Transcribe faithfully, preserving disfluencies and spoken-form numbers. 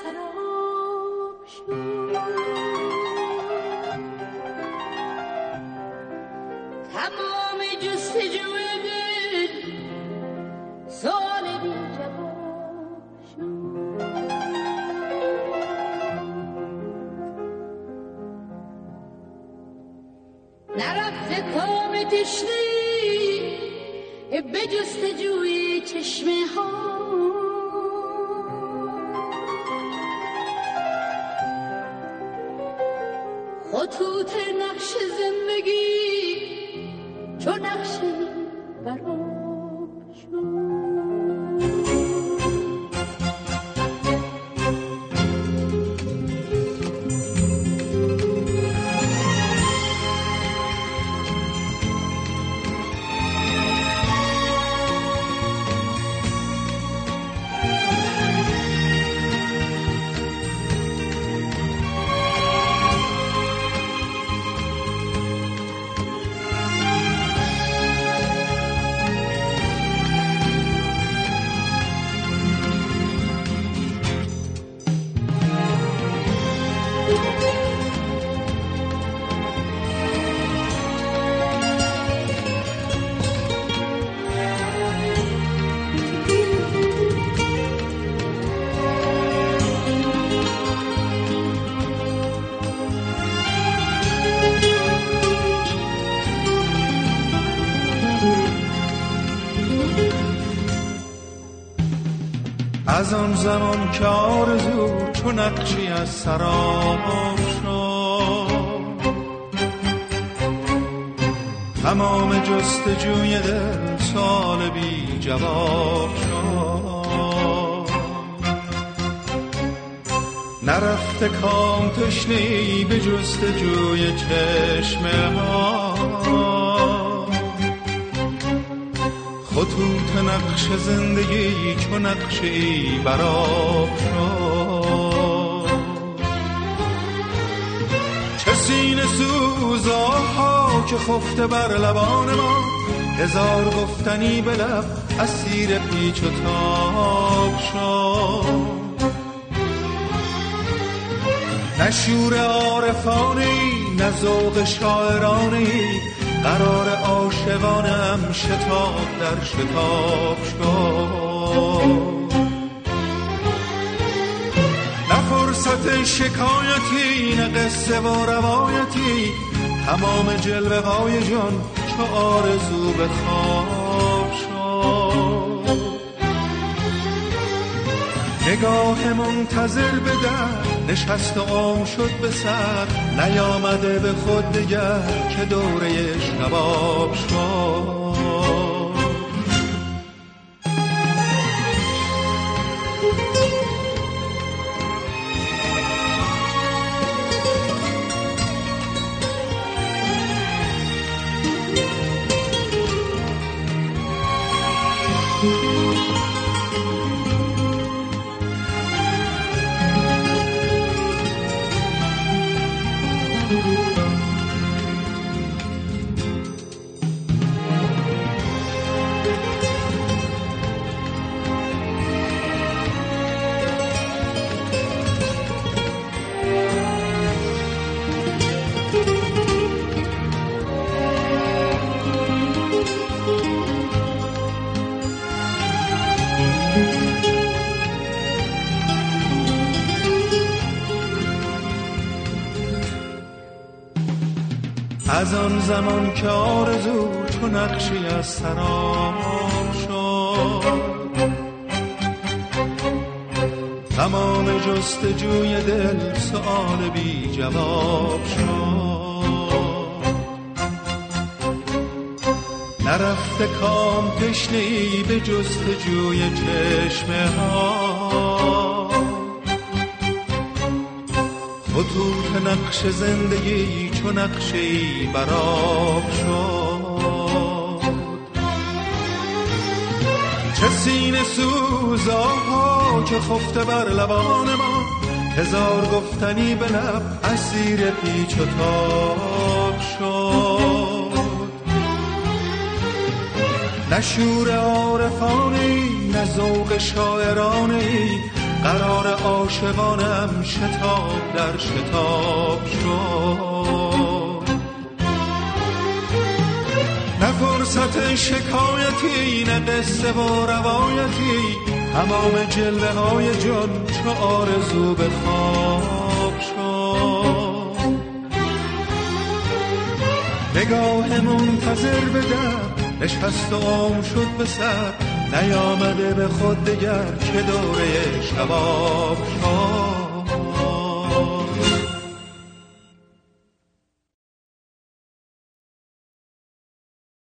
سراب شد. تمام جستجوی دل سوال بی جواب شد. نرفته کام تشنه‌ای به جستجوی چشمه ها، خطوط نقش زندگی چو نقشی براب شد. از آن زمان که آرزو چو نقشی از سراب شد، تمام جستجوی دل سوال بی جواب شد. نرفته کام تشنه‌ای به جستجوی چشمه ها، خطوط نقش زندگی چو نقشی براب شد. چه سینه سوزاها که خفته بر لبان ما، هزار گفتنی به لب اسیر پیچ و تاب شد. نه شور عارفانه‌ای نه ذوق شاعرانه‌ای، قرار عاشقانم شتاب در شتاب شد. نه فرصت شکایتی نه قصه و روایتی، تمام جلوه های جان چو آرزو به خواب شد. نگاه منتظر به در نشست و عام شد به سر، نیامده به خود دگر که دوره شباب شد. از آن زمان که آرزو چو نقشی از سراب شد، تمام جستجوی دل سؤال بی جواب شد. نرفته کام تشنه‌ای به جستجوی چشمه ها، خطوط نقش زندگی چو نقشی براب شد. چه سینه سوزاها که خفته بر لبان ما، هزار گفتنی به لب اسیر پیچ و تاب شد. نه شور عارفانی نه ذوق شاعرانی، قرار عاشقانم شتاب در شتاب شد. نه فرصت شکایتی نه قصه و روایتی، تمام جلوه های جان چو آرزو به خواب شد. نگاه منتظر به در نشست و عام شد به سر، نیامده به خود دگر که دوره شباب شد.